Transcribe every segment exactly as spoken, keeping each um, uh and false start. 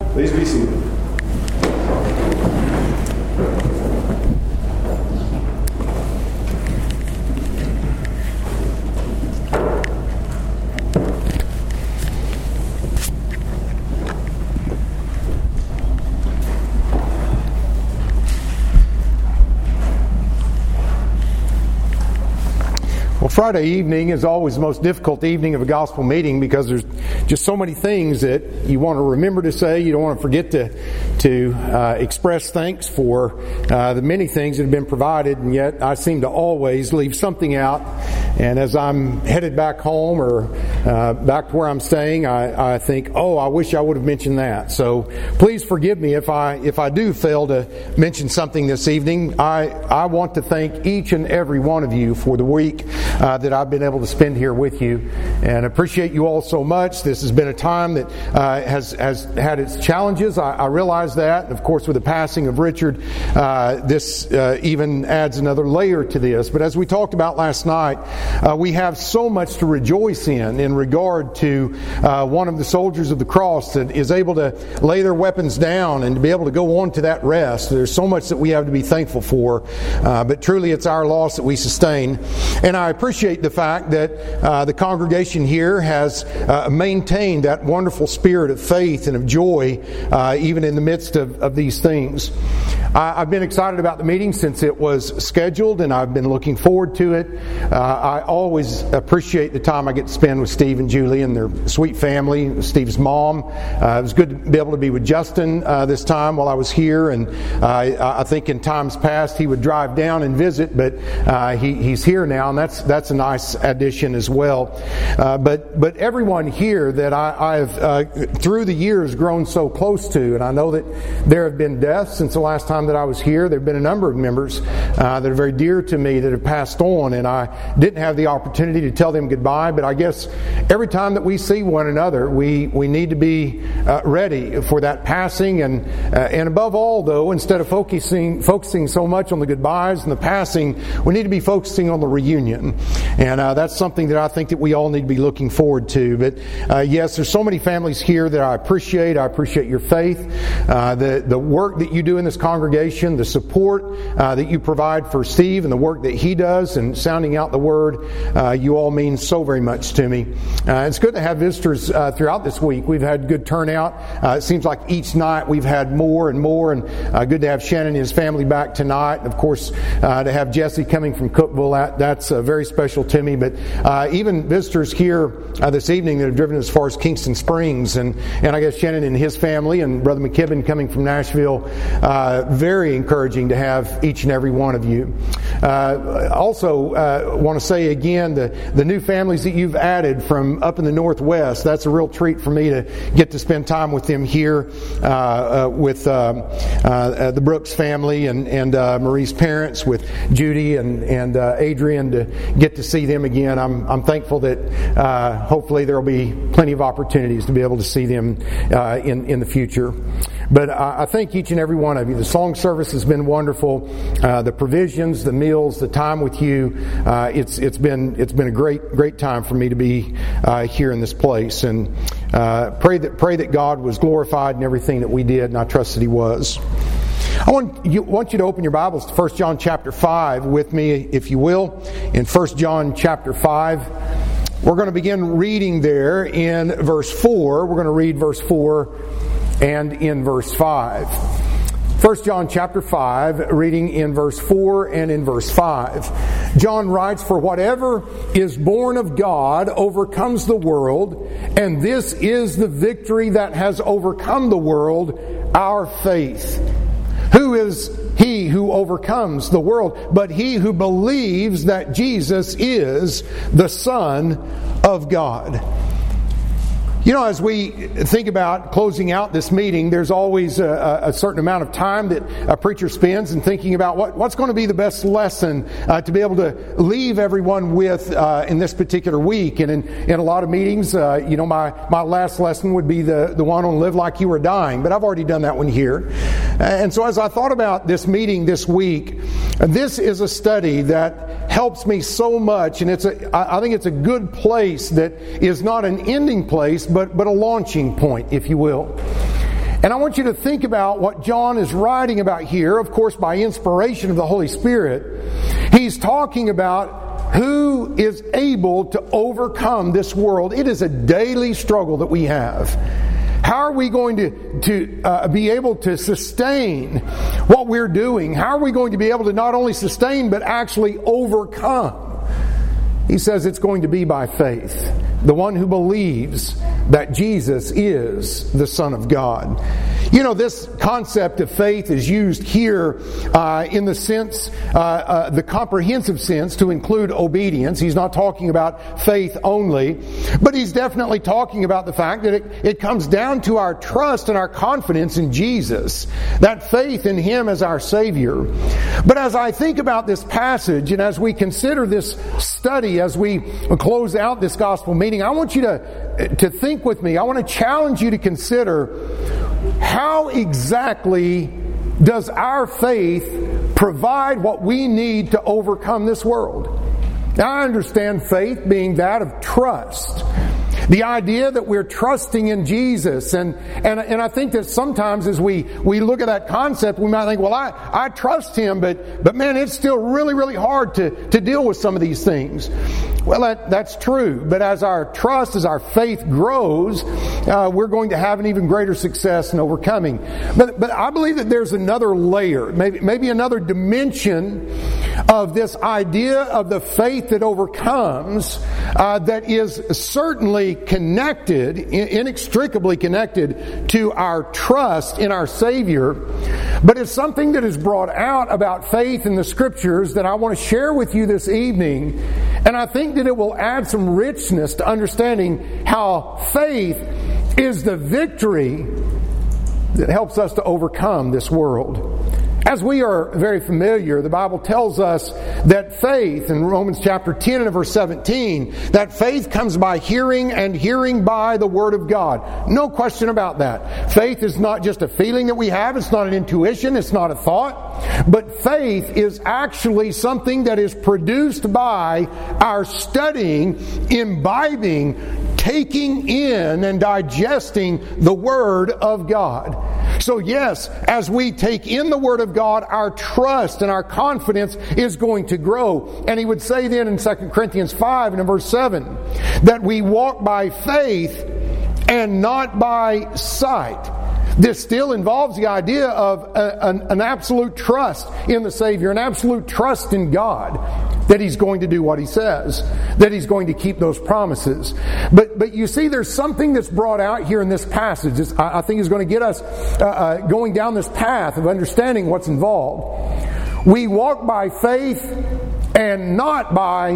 Please be seated. Friday evening is always the most difficult evening of a gospel meeting because there's just so many things that you want to remember to say. You don't want to forget to to uh, express thanks for uh, the many things that have been provided, and yet I seem to always leave something out. And as I'm headed back home or uh, back to where I'm staying, I, I think, oh, I wish I would have mentioned that. So please forgive me if I if I do fail to mention something this evening. I I want to thank each and every one of you for the week Uh, that I've been able to spend here with you, and appreciate you all so much. This has been a time that uh, has has had its challenges. I, I realize that, and of course, with the passing of Richard, uh, this uh, even adds another layer to this. But as we talked about last night, uh, we have so much to rejoice in in regard to uh, one of the soldiers of the cross that is able to lay their weapons down and to be able to go on to that rest. There's so much that we have to be thankful for, uh, but truly, it's our loss that we sustain, and I appreciate appreciate the fact that uh, the congregation here has uh, maintained that wonderful spirit of faith and of joy uh, even in the midst of, of these things. I, I've been excited about the meeting since it was scheduled, and I've been looking forward to it. Uh, I always appreciate the time I get to spend with Steve and Julie and their sweet family, Steve's mom. Uh, it was good to be able to be with Justin uh, this time while I was here, and uh, I think in times past he would drive down and visit, but uh, he, he's here now, and that's that's That's a nice addition as well. Uh, but but everyone here that I, I've uh, through the years grown so close to, and I know that there have been deaths since the last time that I was here. There have been a number of members uh, that are very dear to me that have passed on, and I didn't have the opportunity to tell them goodbye. But I guess every time that we see one another, we, we need to be uh, ready for that passing. And uh, and above all, though, instead of focusing focusing so much on the goodbyes and the passing, we need to be focusing on the reunion. And uh, that's something that I think that we all need to be looking forward to. But uh, yes, there's so many families here that I appreciate. I appreciate your faith, uh, the the work that you do in this congregation, the support uh, that you provide for Steve and the work that he does and sounding out the word. Uh, you all mean so very much to me. Uh, it's good to have visitors uh, throughout this week. We've had good turnout. Uh, it seems like each night we've had more and more, and uh, good to have Shannon and his family back tonight. Of course, uh, to have Jesse coming from Cookville, that, that's uh, very special to me. But uh, even visitors here uh, this evening that have driven as far as Kingston Springs, and, and I guess Shannon and his family and Brother McKibben coming from Nashville, uh, very encouraging to have each and every one of you. Uh, also, uh, want to say again, the, the new families that you've added from up in the Northwest, that's a real treat for me to get to spend time with them here, uh, uh, with uh, uh, the Brooks family and, and uh, Marie's parents, with Judy and, and uh, Adrian, to get to see them again. I'm I'm thankful that uh, hopefully there will be plenty of opportunities to be able to see them uh, in in the future. But I, I thank each and every one of you. The song service has been wonderful. Uh, the provisions, the meals, the time with you. Uh, it's it's been it's been a great great time for me to be uh, here in this place. And uh, pray that pray that God was glorified in everything that we did, and I trust that He was. I want you, want you to open your Bibles to First John chapter five with me, if you will. In First John chapter five, we're going to begin reading there in verse four. We're going to read verse four and in verse five. First John chapter five, reading in verse four and in verse five. John writes, "For whatever is born of God overcomes the world, and this is the victory that has overcome the world, our faith. Who is he who overcomes the world but he who believes that Jesus is the Son of God?" You know, as we think about closing out this meeting, there's always a, a certain amount of time that a preacher spends in thinking about what, what's going to be the best lesson uh, to be able to leave everyone with uh, in this particular week. And in, in a lot of meetings, uh, you know, my, my last lesson would be the, the one on live like you were dying. But I've already done that one here. And so as I thought about this meeting this week, this is a study that helps me so much. And it's a, I think it's a good place that is not an ending place, but, but a launching point, if you will. And I want you to think about what John is writing about here, of course by inspiration of the Holy Spirit. He's talking about who is able to overcome this world. It is a daily struggle that we have. How are we going to, to uh, be able to sustain what we're doing? How are we going to be able to not only sustain but actually overcome? He says it's going to be by faith. The one who believes that Jesus is the Son of God. You know, this concept of faith is used here uh, in the sense, uh, uh, the comprehensive sense, to include obedience. He's not talking about faith only, but he's definitely talking about the fact that it, it comes down to our trust and our confidence in Jesus, that faith in Him as our Savior. But as I think about this passage and as we consider this study, as we close out this gospel meeting, I want you to, to think with me. I want to challenge you to consider, how exactly does our faith provide what we need to overcome this world? Now, I understand faith being that of trust. The idea that we're trusting in Jesus. And, and, and I think that sometimes as we, we look at that concept, we might think, well, I, I trust Him, but, but man, it's still really, really hard to, to deal with some of these things. Well, that, that's true. But as our trust, as our faith grows, uh, we're going to have an even greater success in overcoming. But, but I believe that there's another layer, maybe, maybe another dimension of this idea of the faith that overcomes, uh, that is certainly connected, inextricably connected to our trust in our Savior. But it's something that is brought out about faith in the Scriptures that I want to share with you this evening. And I think that it will add some richness to understanding how faith is the victory that helps us to overcome this world. As we are very familiar, the Bible tells us that faith, in Romans chapter ten and verse seventeen, that faith comes by hearing, and hearing by the Word of God. No question about that. Faith is not just a feeling that we have. It's not an intuition. It's not a thought. But faith is actually something that is produced by our studying, imbibing, taking in and digesting the Word of God. So yes, as we take in the Word of God, our trust and our confidence is going to grow. And he would say then in Second Corinthians five and in verse seven, that we walk by faith and not by sight. This still involves the idea of a, an, an absolute trust in the Savior, an absolute trust in God, that He's going to do what He says, that He's going to keep those promises. But but you see, there's something that's brought out here in this passage that I, I think is going to get us uh, uh, going down this path of understanding what's involved. We walk by faith and not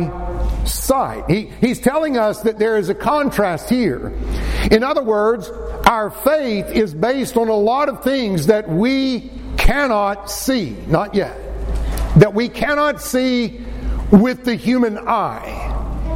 by sight. He, he's telling us that there is a contrast here. In other words, our faith is based on a lot of things that we cannot see, not yet, that we cannot see with the human eye.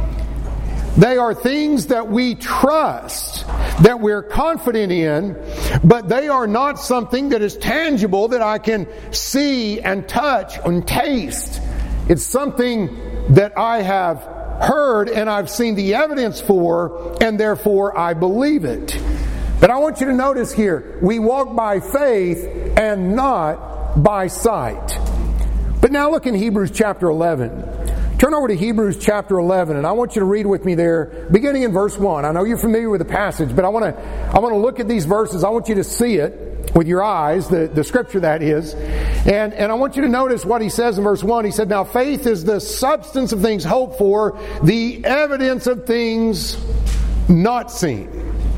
They are things that we trust, that we're confident in, but they are not something that is tangible that I can see and touch and taste. It's something that I have heard and I've seen the evidence for, and therefore I believe it. But I want you to notice here, we walk by faith and not by sight. But now look in Hebrews chapter eleven. Turn over to Hebrews chapter eleven, and I want you to read with me there, beginning in verse one. I know you're familiar with the passage, but I want to I want to look at these verses. I want you to see it with your eyes, the, the scripture that is. And, and I want you to notice what he says in verse one. He said, "Now faith is the substance of things hoped for, the evidence of things not seen."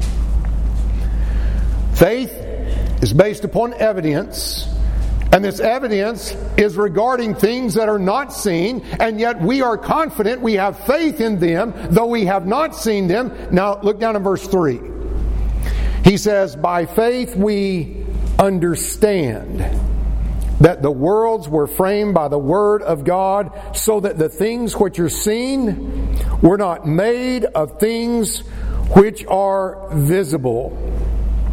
Faith is based upon evidence. And this evidence is regarding things that are not seen, and yet we are confident, we have faith in them, though we have not seen them. Now look down in verse three. He says, "By faith we understand that the worlds were framed by the Word of God, so that the things which are seen were not made of things which are visible."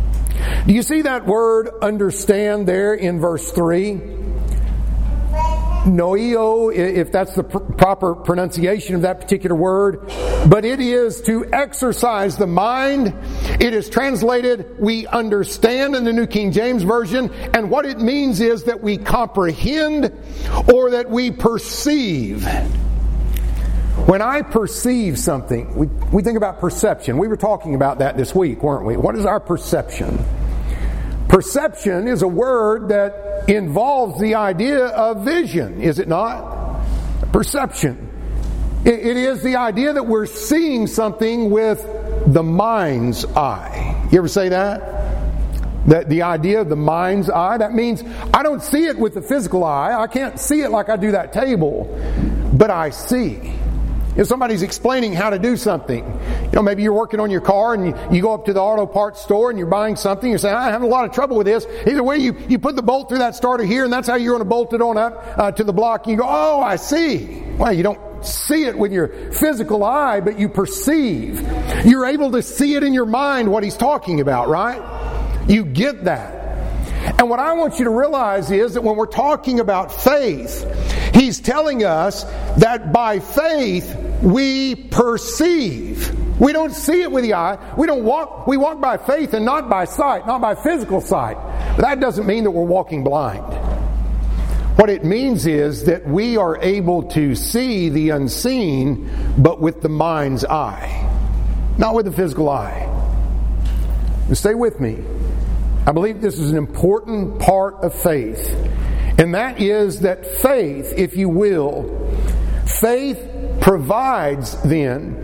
Do you see that word "understand" there in verse three? noeo, if that's the pr- proper pronunciation of that particular word, but it is to exercise the mind. It is translated, we understand in the New King James Version, and what it means is that we comprehend or that we perceive. When I perceive something, we, we think about perception. We were talking about that this week, weren't we? What is our perception? Perception is a word that involves the idea of vision, is it not? Perception. It, it is the idea that we're seeing something with the mind's eye. You ever say that? That the idea of the mind's eye, that means I don't see it with the physical eye. I can't see it like I do that table, but I see. If somebody's explaining how to do something, you know, maybe you're working on your car and you, you go up to the auto parts store and you're buying something, you're saying, I'm having a lot of trouble with this. Either way, you, you put the bolt through that starter here and that's how you're going to bolt it on up uh, to the block. And you go, oh, I see. Well, you don't see it with your physical eye, but you perceive. You're able to see it in your mind what he's talking about, right? You get that. And what I want you to realize is that when we're talking about faith, he's telling us that by faith we perceive. We don't see it with the eye. We don't walk, we walk by faith and not by sight, not by physical sight. But that doesn't mean that we're walking blind. What it means is that we are able to see the unseen, but with the mind's eye, not with the physical eye. Now stay with me. I believe this is an important part of faith. And that is that faith, if you will, faith provides then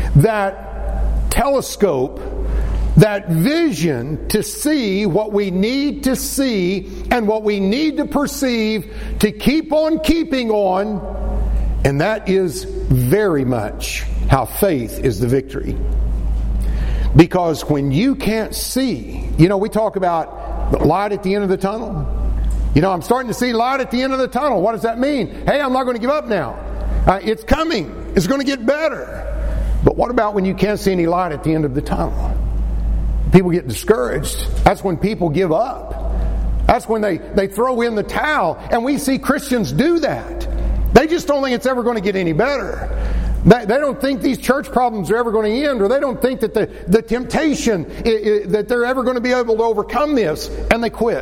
that telescope, that vision to see what we need to see and what we need to perceive to keep on keeping on. And that is very much how faith is the victory. Because when you can't see, you know, we talk about the light at the end of the tunnel. You know, I'm starting to see light at the end of the tunnel. What does that mean? Hey, I'm not going to give up now. Uh, it's coming. It's going to get better. But what about when you can't see any light at the end of the tunnel? People get discouraged. That's when people give up. That's when they, they throw in the towel. And we see Christians do that. They just don't think it's ever going to get any better. They, they don't think these church problems are ever going to end, or they don't think that the, the temptation, I, I, that they're ever going to be able to overcome this, and they quit.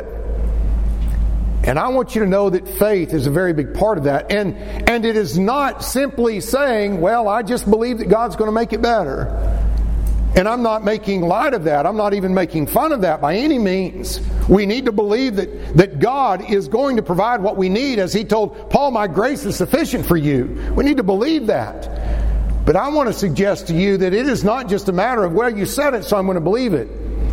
And I want you to know that faith is a very big part of that. And, and it is not simply saying, well, I just believe that God's going to make it better. And I'm not making light of that. I'm not even making fun of that by any means. We need to believe that, that God is going to provide what we need. As He told Paul, my grace is sufficient for you. We need to believe that. But I want to suggest to you that it is not just a matter of, well, you said it, so I'm going to believe it.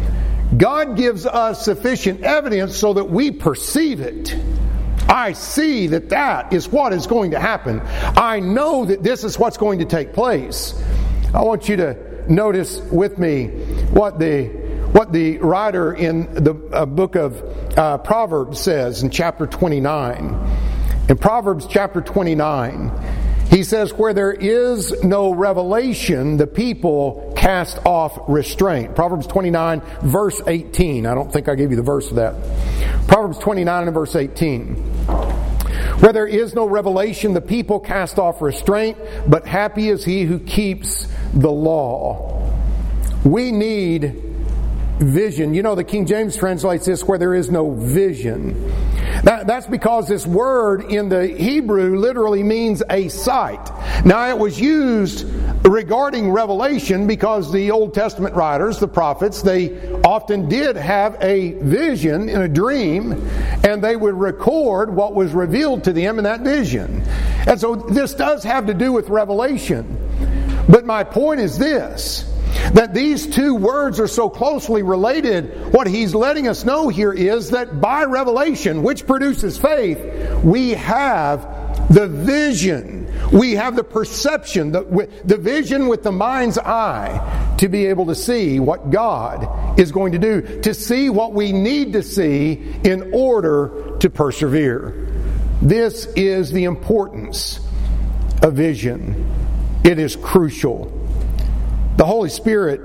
God gives us sufficient evidence so that we perceive it. I see that that is what is going to happen. I know that this is what's going to take place. I want you to notice with me what the what the writer in the uh, book of uh, Proverbs says in chapter twenty-nine. In Proverbs chapter twenty-nine, he says, where there is no revelation, the people cast off restraint. Proverbs twenty-nine, verse eighteen. I don't think I gave you the verse of that. Proverbs twenty-nine and verse eighteen. Where there is no revelation, the people cast off restraint, but happy is he who keeps the law. We need vision. You know, the King James translates this where there is no vision. That, that's because this word in the Hebrew literally means a sight. Now, it was used regarding revelation because the Old Testament writers, the prophets, they often did have a vision in a dream, and they would record what was revealed to them in that vision. And so this does have to do with revelation. But my point is this, that these two words are so closely related. What he's letting us know here is that by revelation, which produces faith, we have the vision. We have the perception, the, the vision with the mind's eye to be able to see what God is going to do, to see what we need to see in order to persevere. This is the importance of vision. It is crucial. The Holy Spirit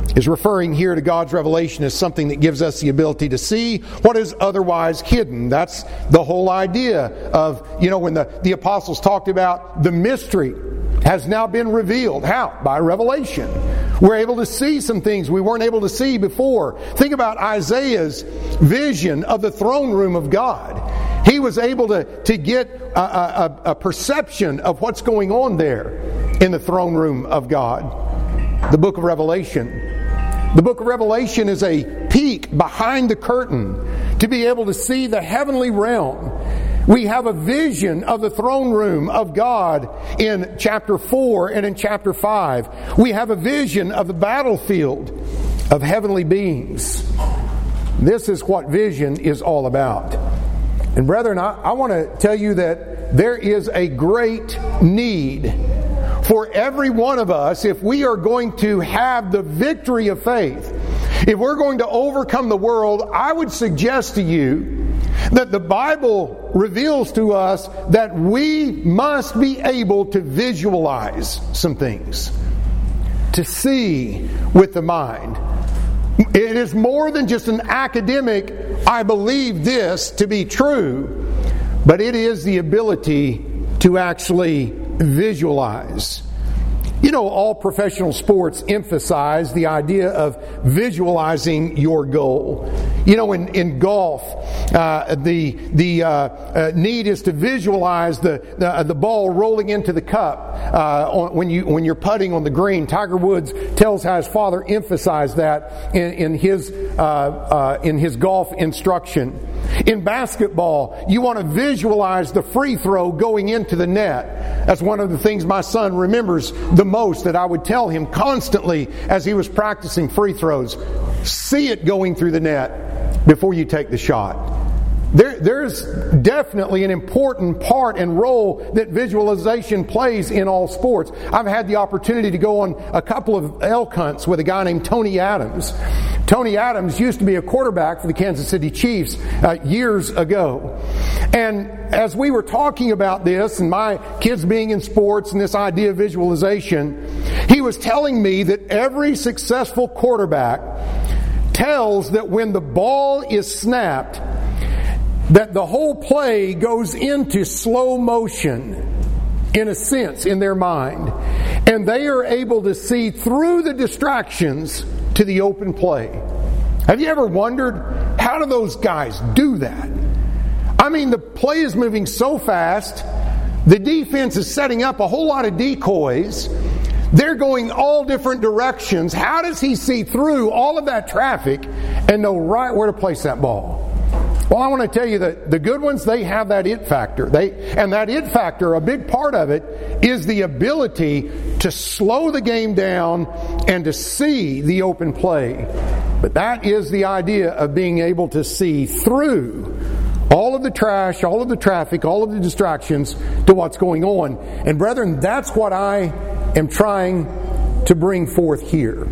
is referring here to God's revelation as something that gives us the ability to see what is otherwise hidden. That's the whole idea of, you know, when the, the apostles talked about the mystery has now been revealed. How? By revelation. We're able to see some things we weren't able to see before. Think about Isaiah's vision of the throne room of God. He was able to, to get a, a, a perception of what's going on there in the throne room of God. The book of Revelation. The book of Revelation is a peek behind the curtain to be able to see the heavenly realm. We have a vision of the throne room of God in chapter four and in chapter five. We have a vision of the battlefield of heavenly beings. This is what vision is all about. And brethren, I, I want to tell you that there is a great need for every one of us, if we are going to have the victory of faith, if we're going to overcome the world, I would suggest to you that the Bible reveals to us that we must be able to visualize some things, to see with the mind. It is more than just an academic, I believe this to be true, but it is the ability to actually visualize. You know, all professional sports emphasize the idea of visualizing your goal. You know, in, in golf, uh, the the uh, uh, need is to visualize the the, uh, the ball rolling into the cup uh, on, when you when you're putting on the green. Tiger Woods tells how his father emphasized that in, in his uh, uh, in his golf instruction. In basketball, you want to visualize the free throw going into the net. That's one of the things my son remembers the most that I would tell him constantly as he was practicing free throws. See it going through the net before you take the shot. There, there's definitely an important part and role that visualization plays in all sports. I've had the opportunity to go on a couple of elk hunts with a guy named Tony Adams. Tony Adams used to be a quarterback for the Kansas City Chiefs uh, years ago. And as we were talking about this and my kids being in sports and this idea of visualization, he was telling me that every successful quarterback tells that when the ball is snapped, that the whole play goes into slow motion, in a sense, in their mind. And they are able to see through the distractions to the open play. Have you ever wondered, how do those guys do that? I mean, the play is moving so fast. The defense is setting up a whole lot of decoys. They're going all different directions. How does he see through all of that traffic and know right where to place that ball? Well, I want to tell you that the good ones, they have that it factor. They, and that it factor, a big part of it, is the ability to slow the game down and to see the open play. But that is the idea of being able to see through all of the trash, all of the traffic, all of the distractions to what's going on. And brethren, that's what I am trying to bring forth here.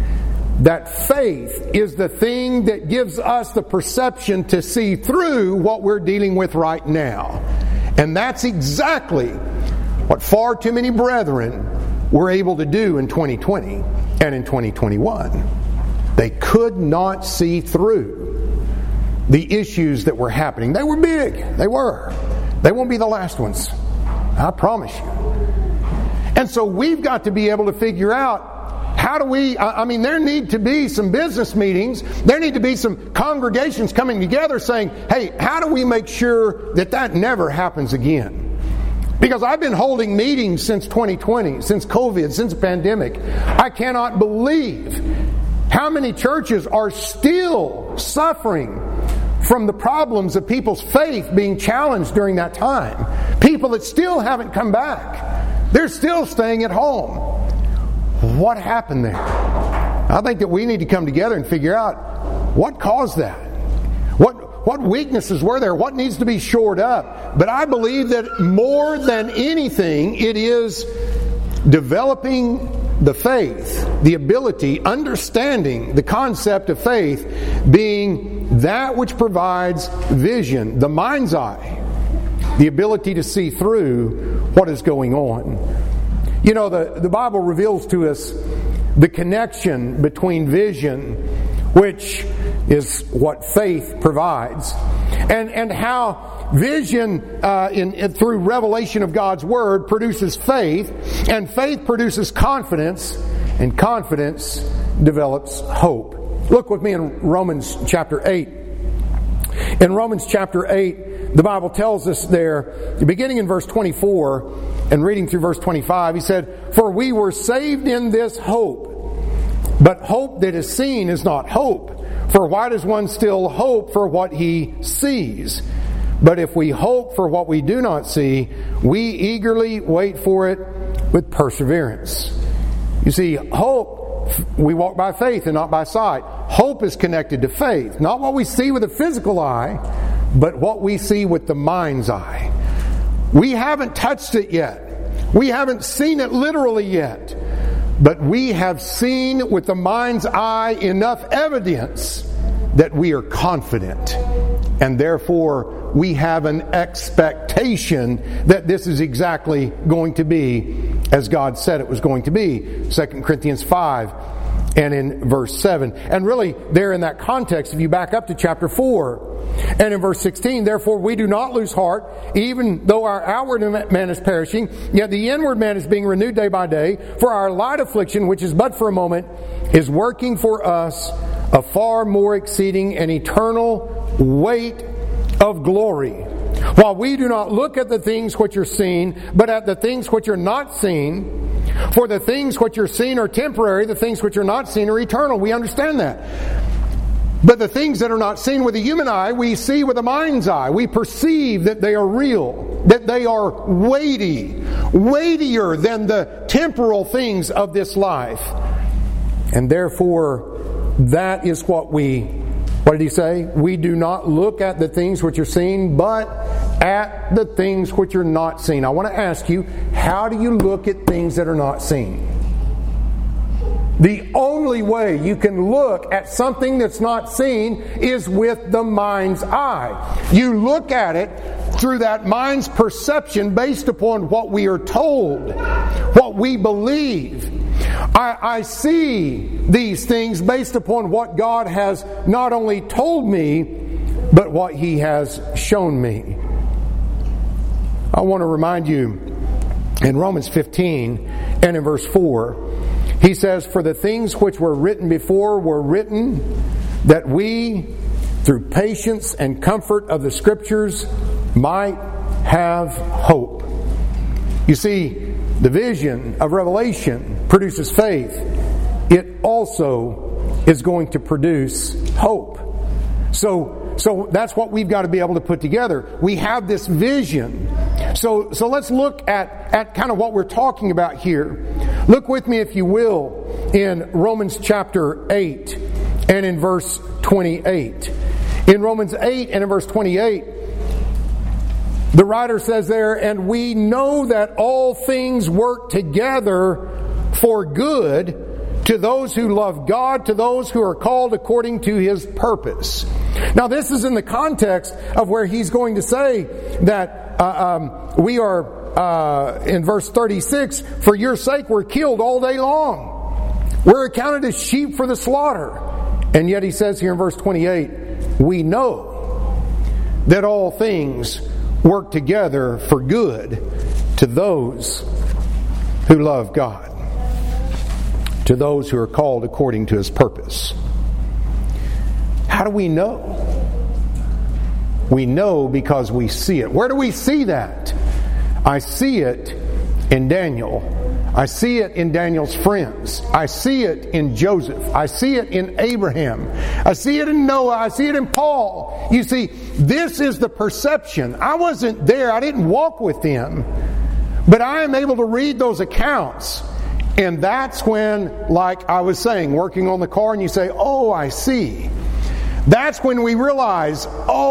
That faith is the thing that gives us the perception to see through what we're dealing with right now. And that's exactly what far too many brethren were able to do in twenty twenty and in twenty twenty-one. They could not see through the issues that were happening. They were big. They were. They won't be the last ones. I promise you. And so we've got to be able to figure out, how do we, I mean, there need to be some business meetings. There need to be some congregations coming together saying, hey, how do we make sure that that never happens again? Because I've been holding meetings since twenty twenty, since COVID, since the pandemic. I cannot believe how many churches are still suffering from the problems of people's faith being challenged during that time. People that still haven't come back. They're still staying at home. What happened there? I think that we need to come together and figure out what caused that. What what weaknesses were there? What needs to be shored up? But I believe that more than anything, it is developing the faith, the ability, understanding the concept of faith being that which provides vision, the mind's eye, the ability to see through what is going on. You know, the, the Bible reveals to us the connection between vision, which is what faith provides, and, and how vision uh, in, in through revelation of God's Word produces faith, and faith produces confidence, and confidence develops hope. Look with me in Romans chapter eight. In Romans chapter eight, the Bible tells us there, beginning in verse twenty-four and reading through verse twenty-five, he said, "For we were saved in this hope, but hope that is seen is not hope. For why does one still hope for what he sees? But if we hope for what we do not see, we eagerly wait for it with perseverance." You see, hope, we walk by faith and not by sight. Hope is connected to faith. Not what we see with the physical eye, but what we see with the mind's eye. We haven't touched it yet. We haven't seen it literally yet. But we have seen with the mind's eye enough evidence that we are confident. And therefore, we have an expectation that this is exactly going to be as God said it was going to be. Second Corinthians five and in verse seven. And really, there in that context, if you back up to chapter four, and in verse sixteen, "Therefore we do not lose heart, even though our outward man is perishing, yet the inward man is being renewed day by day. For our light affliction, which is but for a moment, is working for us a far more exceeding and eternal weight of glory. While we do not look at the things which are seen, but at the things which are not seen. For the things which are seen are temporary, the things which are not seen are eternal." We understand that. But the things that are not seen with the human eye, we see with the mind's eye. We perceive that they are real, that they are weighty, weightier than the temporal things of this life. And therefore, that is what we, what did he say? We do not look at the things which are seen, but at the things which are not seen. I want to ask you, how do you look at things that are not seen? The only way you can look at something that's not seen is with the mind's eye. You look at it through that mind's perception based upon what we are told, what we believe. I, I see these things based upon what God has not only told me, but what He has shown me. I want to remind you in Romans fifteen and in verse four, he says, "For the things which were written before were written that we, through patience and comfort of the Scriptures, might have hope." You see, the vision of Revelation produces faith. It also is going to produce hope. So, so that's what we've got to be able to put together. We have this vision. So, so let's look at, at kind of what we're talking about here. Look with me, if you will, in Romans chapter eight and in verse twenty-eight. In Romans eight and in verse twenty-eight, the writer says there, "And we know that all things work together for good to those who love God, to those who are called according to His purpose." Now this is in the context of where he's going to say that uh, um, we are, uh, in verse thirty-six, "For your sake we're killed all day long. We're accounted as sheep for the slaughter." And yet he says here in verse twenty-eight, "We know that all things work together for good to those who love God, to those who are called according to His purpose." How do we know? We know because we see it. Where do we see that? I see it in Daniel. I see it in Daniel's friends. I see it in Joseph. I see it in Abraham. I see it in Noah. I see it in Paul. You see, this is the perception. I wasn't there. I didn't walk with them. But I am able to read those accounts. And that's when, like I was saying, working on the car and you say, "Oh, I see." That's when we realize,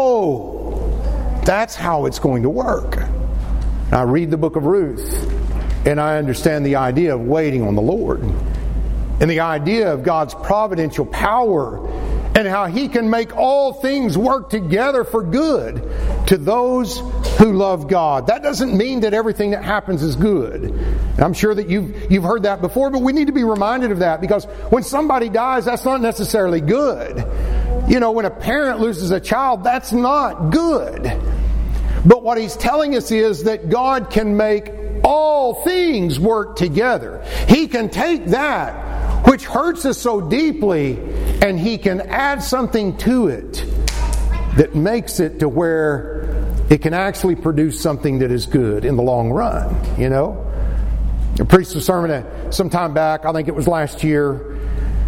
oh, that's how it's going to work. I read the book of Ruth, and I understand the idea of waiting on the Lord, and the idea of God's providential power, and how He can make all things work together for good to those who love God. That doesn't mean that everything that happens is good. And I'm sure that you've, you've heard that before, but we need to be reminded of that, because when somebody dies, that's not necessarily good. You know, when a parent loses a child, that's not good. But what he's telling us is that God can make all things work together. He can take that which hurts us so deeply, and He can add something to it that makes it to where it can actually produce something that is good in the long run, you know? I preached a sermon some time back, I think it was last year,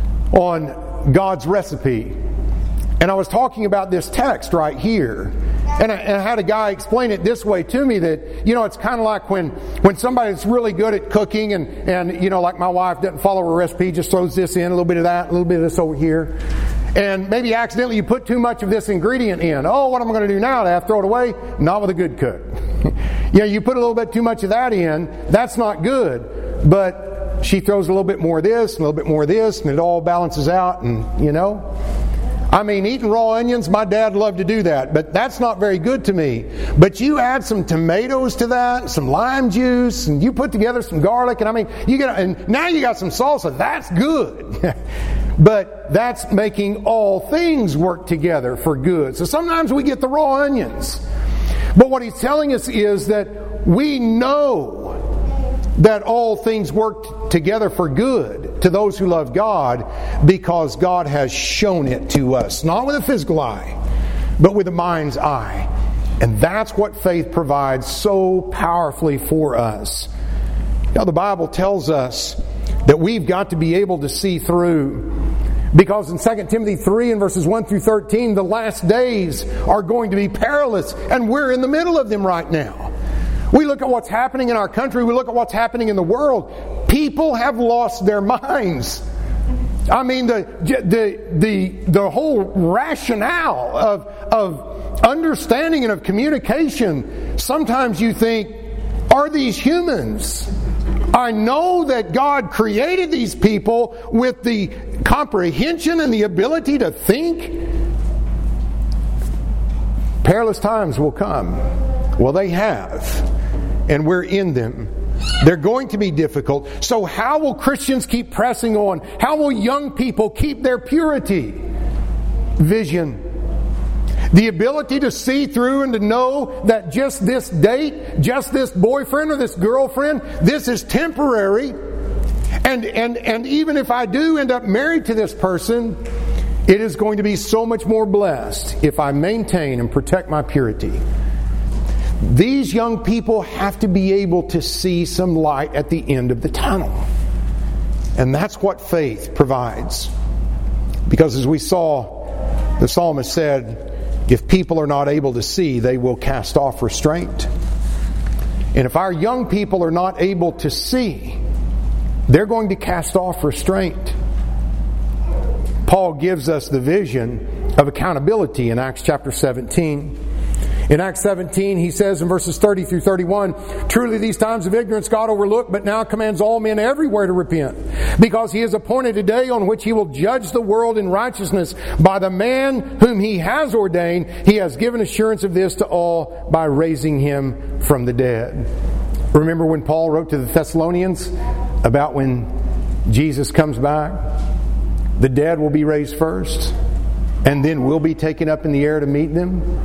on God's recipe. And I was talking about this text right here. And I, and I had a guy explain it this way to me, that, you know, it's kind of like when, when somebody's really good at cooking and, and, you know, like my wife doesn't follow a recipe, just throws this in, a little bit of that, a little bit of this over here. And maybe accidentally you put too much of this ingredient in. Oh, what am I going to do now? Do I have to throw it away? Not with a good cook. You know, you put a little bit too much of that in, that's not good. But she throws a little bit more of this, a little bit more of this, and it all balances out, and, you know. I mean, eating raw onions, my dad loved to do that, but that's not very good to me. But you add some tomatoes to that, some lime juice, and you put together some garlic, and I mean, you get, and now you got some salsa. That's good. But that's making all things work together for good. So sometimes we get the raw onions. But what he's telling us is that we know that all things work together for good to those who love God, because God has shown it to us. Not with a physical eye, but with the mind's eye. And that's what faith provides so powerfully for us. Now, the Bible tells us that we've got to be able to see through. Because in Second Timothy three and verses one through thirteen, the last days are going to be perilous, and we're in the middle of them right now. We look at what's happening in our country, we look at what's happening in the world. People have lost their minds. I mean, the the the the whole rationale of of understanding and of communication, sometimes you think, are these humans? I know that God created these people with the comprehension and the ability to think. Perilous times will come. Well, they have. And we're in them. They're going to be difficult. So how will Christians keep pressing on? How will young people keep their purity? Vision. The ability to see through and to know that just this date, just this boyfriend or this girlfriend, this is temporary. And, and, and even if I do end up married to this person, it is going to be so much more blessed if I maintain and protect my purity. These young people have to be able to see some light at the end of the tunnel. And that's what faith provides. Because as we saw, the psalmist said, if people are not able to see, they will cast off restraint. And if our young people are not able to see, they're going to cast off restraint. Paul gives us the vision of accountability in Acts chapter seventeen. In Acts seventeen, he says in verses thirty through thirty-one, truly these times of ignorance God overlooked, but now commands all men everywhere to repent, because He has appointed a day on which He will judge the world in righteousness by the man whom He has ordained. He has given assurance of this to all by raising Him from the dead. Remember when Paul wrote to the Thessalonians about when Jesus comes back? The dead will be raised first, and then we'll be taken up in the air to meet them.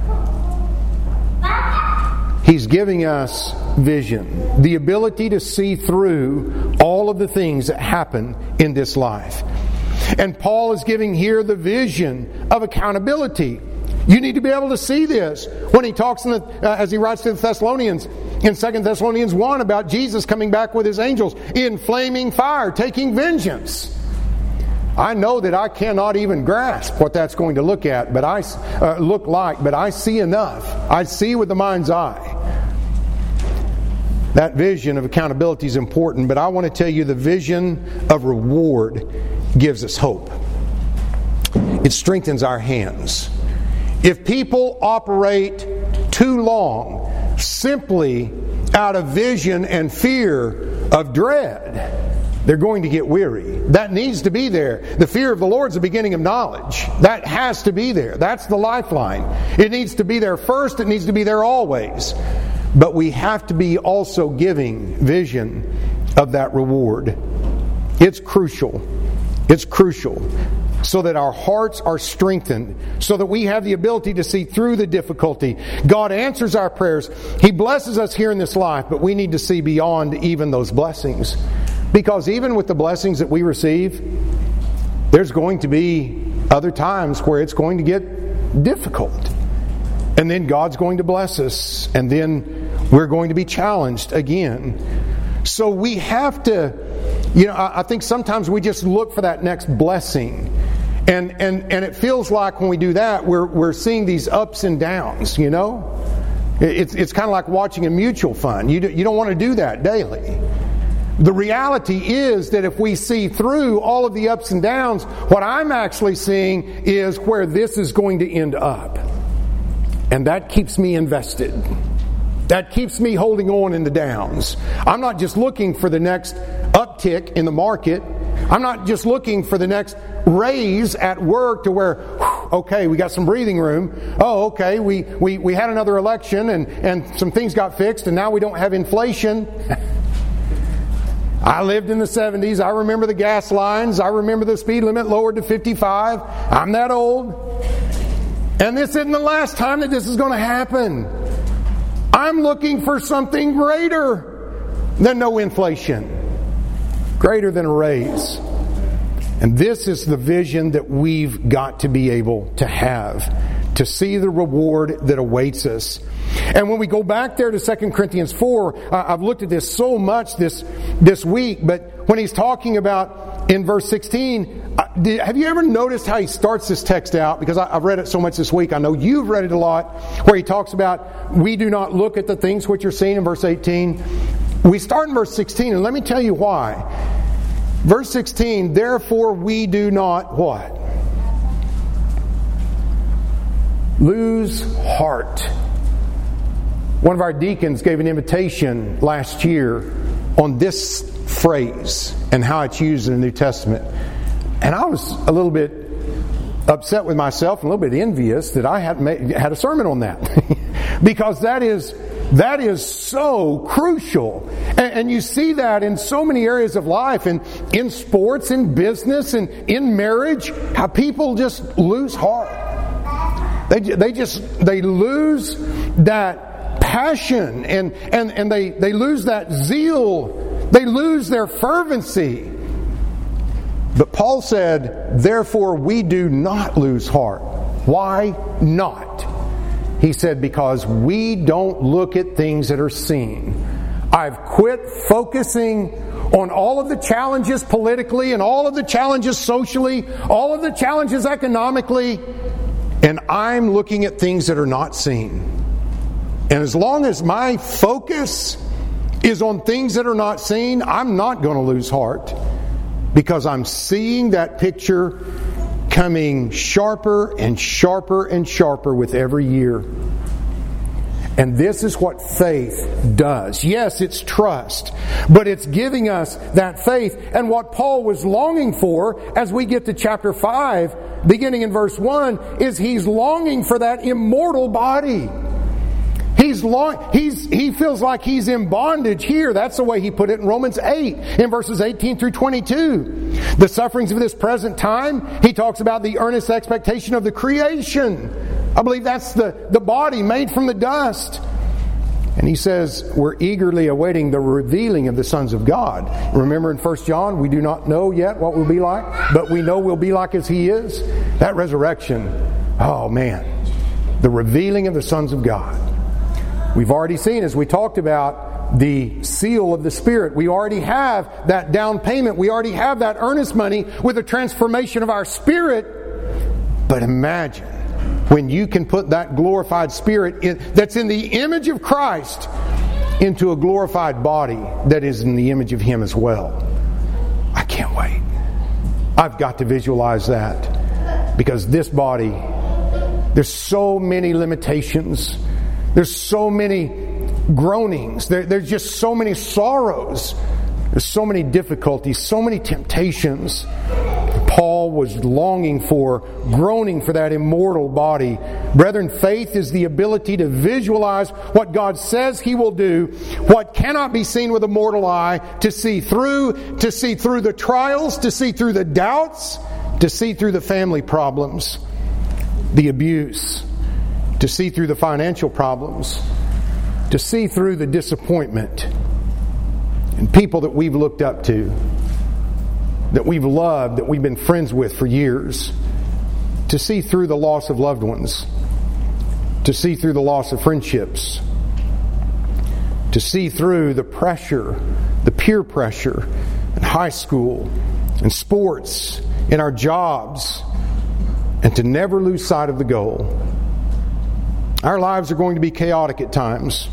He's giving us vision, the ability to see through all of the things that happen in this life. And Paul is giving here the vision of accountability. You need to be able to see this when he talks in the, uh, as he writes to the Thessalonians in Second Thessalonians one about Jesus coming back with His angels in flaming fire, taking vengeance. I know that I cannot even grasp what that's going to look at, but I uh, look like, but I see enough. I see with the mind's eye. That vision of accountability is important, but I want to tell you the vision of reward gives us hope. It strengthens our hands. If people operate too long simply out of vision and fear of dread, they're going to get weary. That needs to be there. The fear of the Lord is the beginning of knowledge. That has to be there. That's the lifeline. It needs to be there first. It needs to be there always. But we have to be also giving vision of that reward. It's crucial. It's crucial. So that our hearts are strengthened, so that we have the ability to see through the difficulty. God answers our prayers. He blesses us here in this life, but we need to see beyond even those blessings. Because even with the blessings that we receive, there's going to be other times where it's going to get difficult. And then God's going to bless us, and then we're going to be challenged again. So we have to, you know, I think sometimes we just look for that next blessing. And and and it feels like when we do that, we're we're seeing these ups and downs, you know? It's it's kind of like watching a mutual fund. You do, you don't want to do that daily. The reality is that if we see through all of the ups and downs, what I'm actually seeing is where this is going to end up. And that keeps me invested. That keeps me holding on in the downs. I'm not just looking for the next uptick in the market. I'm not just looking for the next raise at work to where, whew, okay, we got some breathing room. Oh, okay, we, we, we had another election and, and some things got fixed and now we don't have inflation. I lived in the seventies. I remember the gas lines. I remember the speed limit lowered to fifty-five. I'm that old. And this isn't the last time that this is going to happen. I'm looking for something greater than no inflation. Greater than a raise. And this is the vision that we've got to be able to have, to see the reward that awaits us. And when we go back there to Second Corinthians four, uh, I've looked at this so much this this week, but when he's talking about in verse sixteen, uh, did, have you ever noticed how he starts this text out? Because I, I've read it so much this week. I know you've read it a lot, where he talks about we do not look at the things which are seen in verse eighteen. We start in verse sixteen, and let me tell you why. Verse sixteen, therefore we do not what? Lose heart. One of our deacons gave an invitation last year on this phrase and how it's used in the New Testament. And I was a little bit upset with myself and a little bit envious that I had made, had a sermon on that. Because that is that is so crucial. And, and you see that in so many areas of life, and in sports, in business, and in marriage, how people just lose heart. They they just they lose that passion, and, and, and they, they lose that zeal. They lose their fervency. But Paul said, therefore we do not lose heart. Why not? He said, because we don't look at things that are seen. I've quit focusing on all of the challenges politically and all of the challenges socially, all of the challenges economically, and I'm looking at things that are not seen. And as long as my focus is on things that are not seen, I'm not going to lose heart, because I'm seeing that picture coming sharper and sharper and sharper with every year. And this is what faith does. Yes, it's trust, but it's giving us that faith. And what Paul was longing for as we get to chapter five, beginning in verse one, is he's longing for that immortal body. He's long, he's, he feels like he's in bondage here. That's the way he put it in Romans eight, in verses eighteen through twenty-two. The sufferings of this present time, he talks about the earnest expectation of the creation. I believe that's the, the body made from the dust. And he says, we're eagerly awaiting the revealing of the sons of God. Remember in First John, we do not know yet what we'll be like, but we know we'll be like as he is. That resurrection, oh man, the revealing of the sons of God. We've already seen, as we talked about, the seal of the Spirit. We already have that down payment. We already have that earnest money with the transformation of our spirit. But imagine when you can put that glorified spirit in, that's in the image of Christ into a glorified body that is in the image of Him as well. I can't wait. I've got to visualize that, because this body, there's so many limitations. There's so many groanings. There, there's just so many sorrows There's so many difficulties, so many temptations. Paul was longing for, groaning for that immortal body. Brethren, faith is the ability to visualize what God says He will do, what cannot be seen with a mortal eye, to see through, to see through the trials, to see through the doubts, to see through the family problems, the abuse, to see through the financial problems, to see through the disappointment and people that we've looked up to, that we've loved, that we've been friends with for years, to see through the loss of loved ones, to see through the loss of friendships, to see through the pressure, the peer pressure in high school, in sports, in our jobs, and to never lose sight of the goal. Our lives are going to be chaotic at times,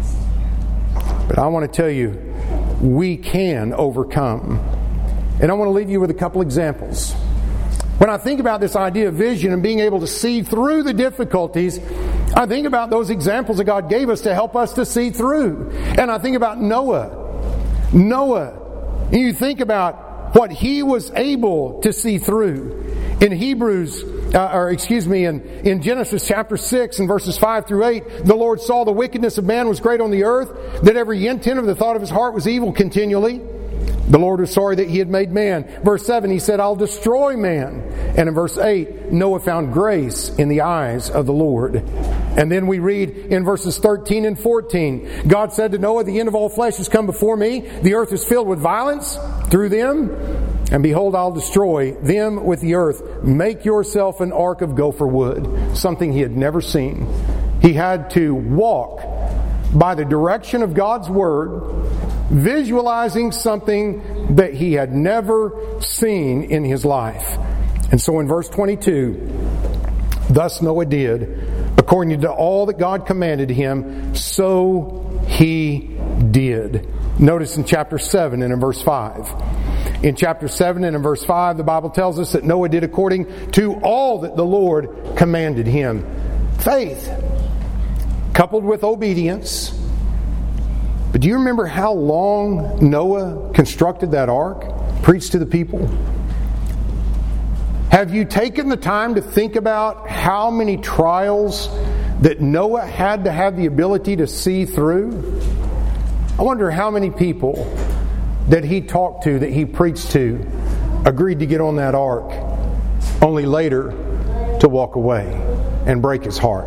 but I want to tell you, we can overcome. And I want to leave you with a couple examples. When I think about this idea of vision and being able to see through the difficulties, I think about those examples that God gave us to help us to see through. And I think about Noah. Noah. And you think about what he was able to see through. In Hebrews, uh, or excuse me, in, in Genesis chapter six and verses five through eight, the Lord saw the wickedness of man was great on the earth, that every intent of the thought of his heart was evil continually. The Lord was sorry that He had made man. Verse seven, He said, I'll destroy man. And in verse eight, Noah found grace in the eyes of the Lord. And then we read in verses thirteen and fourteen, God said to Noah, the end of all flesh has come before me. The earth is filled with violence through them. And behold, I'll destroy them with the earth. Make yourself an ark of gopher wood. Something he had never seen. He had to walk by the direction of God's Word, visualizing something that he had never seen in his life. And so in verse twenty-two, thus Noah did, according to all that God commanded him, so he did. Notice in chapter seven and in verse five. In chapter seven and in verse five, the Bible tells us that Noah did according to all that the Lord commanded him. Faith, coupled with obedience. But do you remember how long Noah constructed that ark? Preached to the people? Have you taken the time to think about how many trials that Noah had to have the ability to see through? I wonder how many people that he talked to, that he preached to, agreed to get on that ark, only later to walk away and break his heart.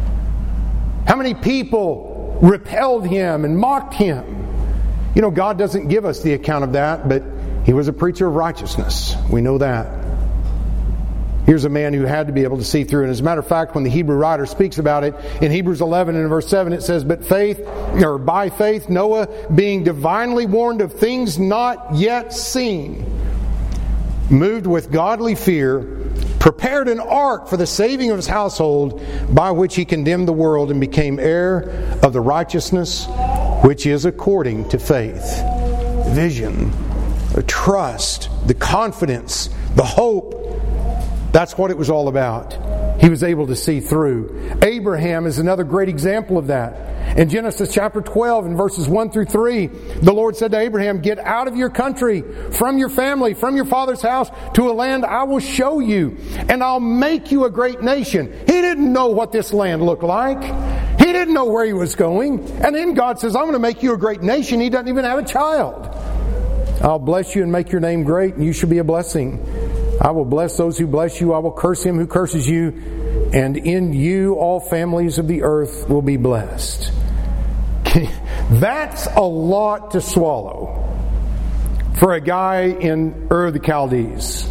How many people repelled him and mocked him? You know, God doesn't give us the account of that, but he was a preacher of righteousness. We know that. Here's a man who had to be able to see through. And as a matter of fact, when the Hebrew writer speaks about it, in Hebrews eleven and verse seven, it says, But faith, or by faith, Noah, being divinely warned of things not yet seen, moved with godly fear, prepared an ark for the saving of his household, by which he condemned the world and became heir of the righteousness which is according to faith. Vision, the trust, the confidence, the hope. That's what it was all about. He was able to see through. Abraham is another great example of that. In Genesis chapter twelve and verses one through three, the Lord said to Abraham, Get out of your country, from your family, from your father's house, to a land I will show you, and I'll make you a great nation. He didn't know what this land looked like. He didn't know where he was going. And then God says, I'm going to make you a great nation. He doesn't even have a child. I'll bless you and make your name great, and you shall be a blessing. I will bless those who bless you. I will curse him who curses you. And in you all families of the earth will be blessed. That's a lot to swallow for a guy in Ur of the Chaldees.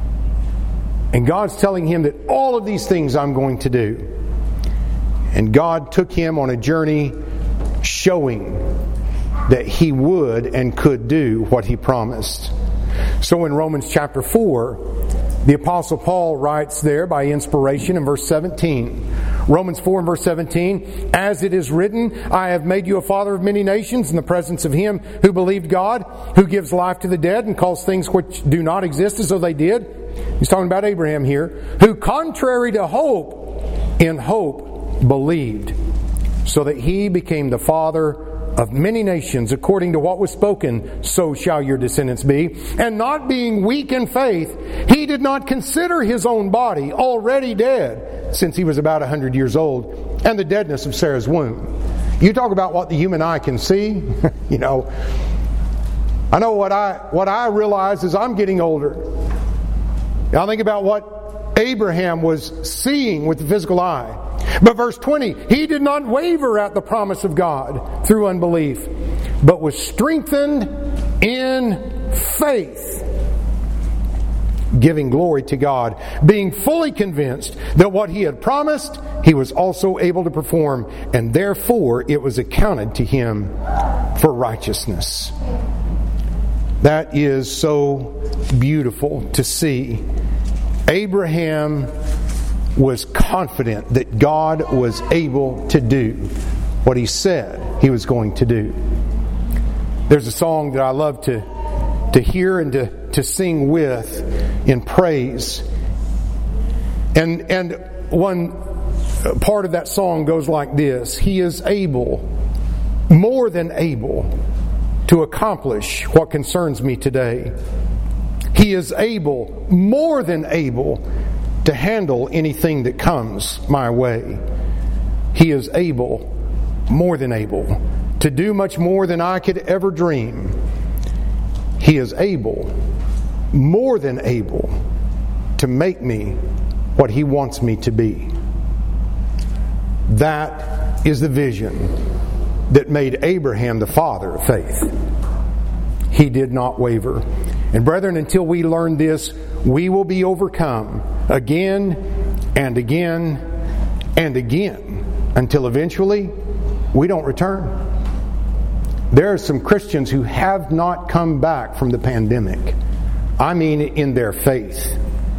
And God's telling him that all of these things I'm going to do. And God took him on a journey showing that he would and could do what he promised. So in Romans chapter four, the Apostle Paul writes there by inspiration in verse seventeen. Romans four and verse seventeen, As it is written, I have made you a father of many nations in the presence of him who believed God, who gives life to the dead and calls things which do not exist as though they did. He's talking about Abraham here, who contrary to hope, in hope believed, so that he became the father of many nations, according to what was spoken, so shall your descendants be. And not being weak in faith, he did not consider his own body already dead, since he was about a hundred years old, and the deadness of Sarah's womb. You talk about what the human eye can see. You know, I know what I what I realize is I'm getting older. I think about what Abraham was seeing with the physical eye. But verse twenty, he did not waver at the promise of God through unbelief, but was strengthened in faith, giving glory to God, being fully convinced that what he had promised, he was also able to perform, and therefore it was accounted to him for righteousness. That is so beautiful to see. Abraham was confident that God was able to do what he said he was going to do. There's a song that I love to, to hear and to, to sing with in praise. And, and one part of that song goes like this: He is able, more than able, to accomplish what concerns me today. He is able, more than able, to handle anything that comes my way. He is able, more than able, to do much more than I could ever dream. He is able, more than able, to make me what He wants me to be. That is the vision that made Abraham the father of faith. He did not waver. And brethren, until we learn this, we will be overcome again and again and again until eventually we don't return. There are some Christians who have not come back from the pandemic. I mean, in their faith.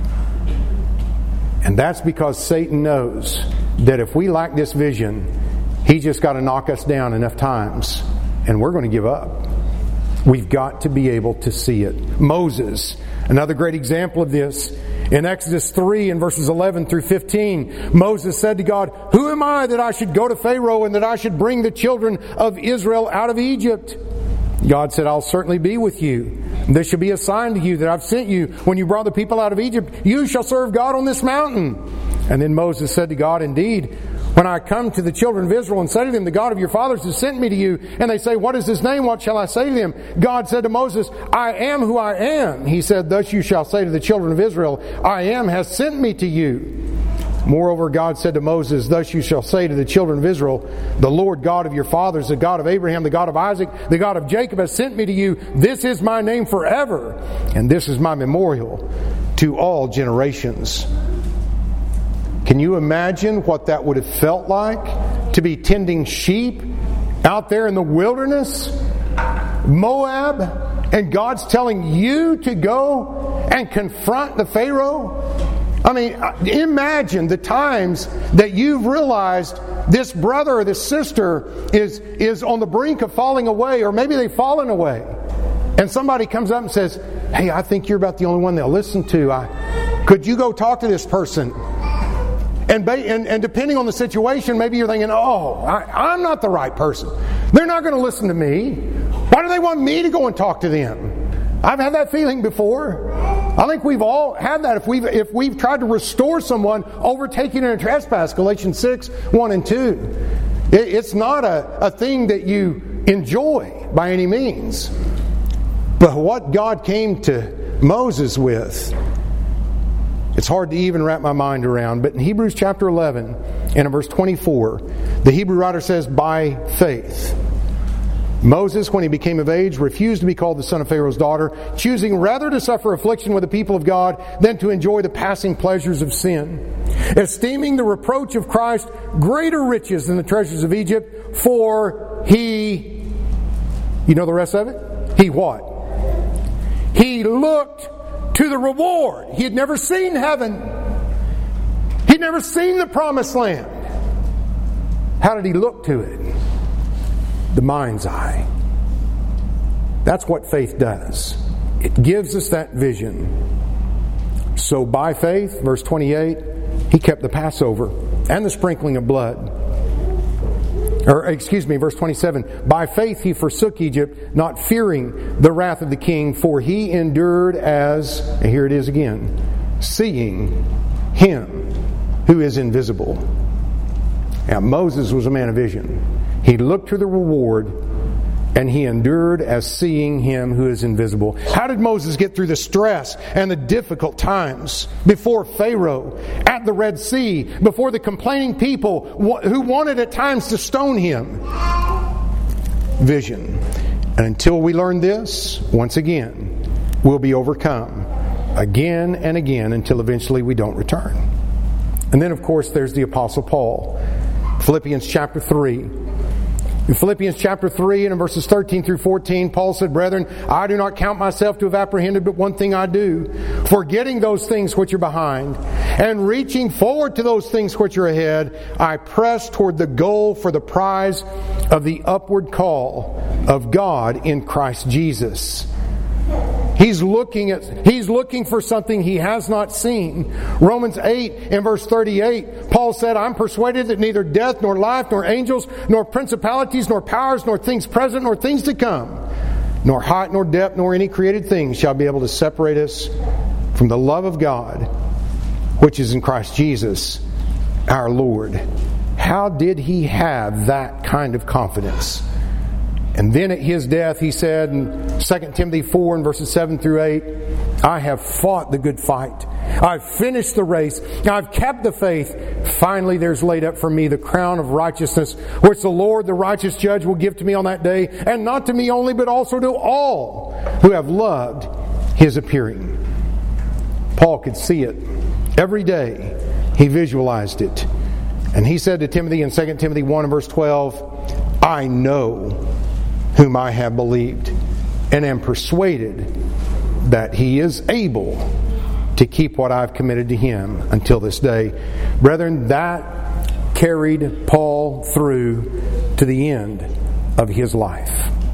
And that's because Satan knows that if we lack this vision, he's just got to knock us down enough times and we're going to give up. We've got to be able to see it. Moses, another great example of this. In Exodus three and verses eleven through fifteen, Moses said to God, "Who am I that I should go to Pharaoh and that I should bring the children of Israel out of Egypt?" God said, "I'll certainly be with you. This shall be a sign to you that I've sent you. When you brought the people out of Egypt, you shall serve God on this mountain." And then Moses said to God, "Indeed, when I come to the children of Israel and say to them, the God of your fathers has sent me to you, and they say, what is his name? What shall I say to them?" God said to Moses, "I am who I am." He said, "Thus you shall say to the children of Israel, I am has sent me to you." Moreover, God said to Moses, "Thus you shall say to the children of Israel, the Lord God of your fathers, the God of Abraham, the God of Isaac, the God of Jacob has sent me to you. This is my name forever, and this is my memorial to all generations." Can you imagine what that would have felt like to be tending sheep out there in the wilderness, Moab, and God's telling you to go and confront the Pharaoh? I mean, imagine the times that you've realized this brother or this sister is, is on the brink of falling away, or maybe they've fallen away. And somebody comes up and says, "Hey, I think you're about the only one they'll listen to. I, could you go talk to this person?" And, ba- and, and depending on the situation, maybe you're thinking, "Oh, I, I'm not the right person. They're not going to listen to me. Why do they want me to go and talk to them?" I've had that feeling before. I think we've all had that if we've, if we've tried to restore someone overtaking in a trespass, Galatians six, one and two. It, it's not a, a thing that you enjoy by any means. But what God came to Moses with, it's hard to even wrap my mind around. But in Hebrews chapter eleven and in verse twenty-four, the Hebrew writer says, "By faith, Moses, when he became of age, refused to be called the son of Pharaoh's daughter, choosing rather to suffer affliction with the people of God than to enjoy the passing pleasures of sin, esteeming the reproach of Christ greater riches than the treasures of Egypt, for he," you know the rest of it? He what? He looked to the reward. He had never seen heaven. He'd never seen the promised land. How did he look to it? The mind's eye. That's what faith does. It gives us that vision. So by faith, verse twenty-eight, he kept the Passover and the sprinkling of blood. Or, excuse me, verse twenty-seven. By faith he forsook Egypt, not fearing the wrath of the king, for he endured as, and here it is again, seeing him who is invisible. Now, Moses was a man of vision. He looked to the reward, and he endured as seeing him who is invisible. How did Moses get through the stress and the difficult times before Pharaoh, at the Red Sea, before the complaining people who wanted at times to stone him? Vision. And until we learn this, once again, we'll be overcome again and again until eventually we don't return. And then, of course, there's the Apostle Paul. Philippians chapter three. In Philippians chapter three and in verses thirteen through fourteen, Paul said, Brethren, I do not count myself to have apprehended, but one thing I do, forgetting those things which are behind, and reaching forward to those things which are ahead, I press toward the goal for the prize of the upward call of God in Christ Jesus. He's looking at, he's looking for something he has not seen. Romans eight and verse thirty-eight, Paul said, I'm persuaded that neither death, nor life, nor angels, nor principalities, nor powers, nor things present, nor things to come, nor height, nor depth, nor any created thing shall be able to separate us from the love of God, which is in Christ Jesus, our Lord. How did he have that kind of confidence? And then at his death, he said in Second Timothy four and verses seven through eight, I have fought the good fight. I've finished the race. I've kept the faith. Finally, there's laid up for me the crown of righteousness, which the Lord, the righteous judge, will give to me on that day, and not to me only, but also to all who have loved his appearing. Paul could see it every day. He visualized it. And he said to Timothy in Second Timothy one and verse twelve, I know whom I have believed, and am persuaded that he is able to keep what I've committed to him until this day. Brethren, that carried Paul through to the end of his life.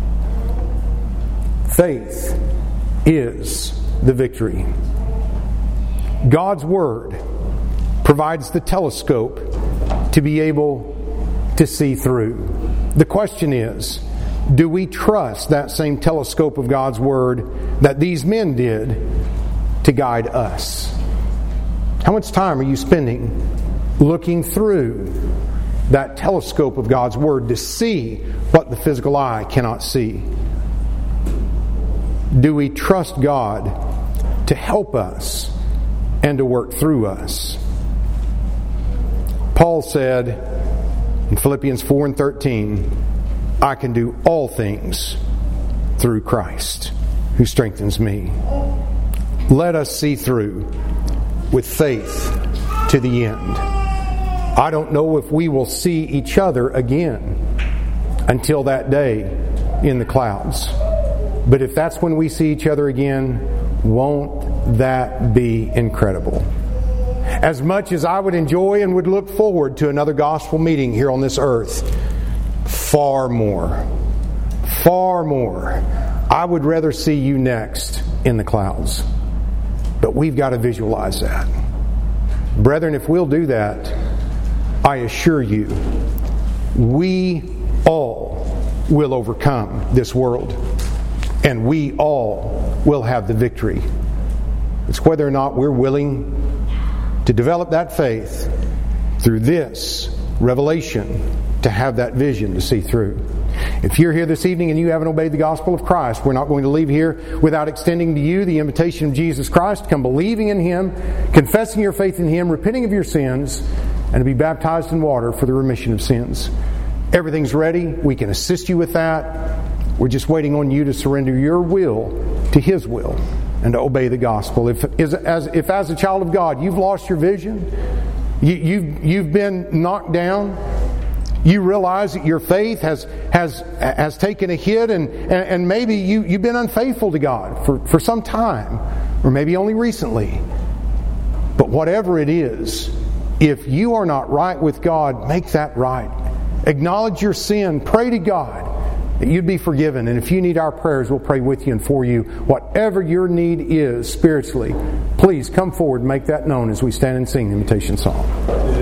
Faith is the victory. God's Word provides the telescope to be able to see through. The question is, do we trust that same telescope of God's Word that these men did to guide us? How much time are you spending looking through that telescope of God's Word to see what the physical eye cannot see? Do we trust God to help us and to work through us? Paul said in Philippians four and thirteen, I can do all things through Christ who strengthens me. Let us see through with faith to the end. I don't know if we will see each other again until that day in the clouds. But if that's when we see each other again, won't that be incredible? As much as I would enjoy and would look forward to another gospel meeting here on this earth, far more, far more, I would rather see you next in the clouds. But we've got to visualize that. Brethren, if we'll do that, I assure you, we all will overcome this world. And we all will have the victory. It's whether or not we're willing to develop that faith through this revelation, to have that vision to see through. If you're here this evening and you haven't obeyed the gospel of Christ, we're not going to leave here without extending to you the invitation of Jesus Christ. Come believing in Him, confessing your faith in Him, repenting of your sins, and to be baptized in water for the remission of sins. Everything's ready. We can assist you with that. We're just waiting on you to surrender your will to His will and to obey the gospel. If as, if as a child of God you've lost your vision, you, you've, you've been knocked down, you realize that your faith has has has taken a hit, and, and, and maybe you, you've been unfaithful to God for, for some time, or maybe only recently. But whatever it is, if you are not right with God, make that right. Acknowledge your sin. Pray to God that you'd be forgiven. And if you need our prayers, we'll pray with you and for you. Whatever your need is spiritually, please come forward and make that known as we stand and sing the invitation song.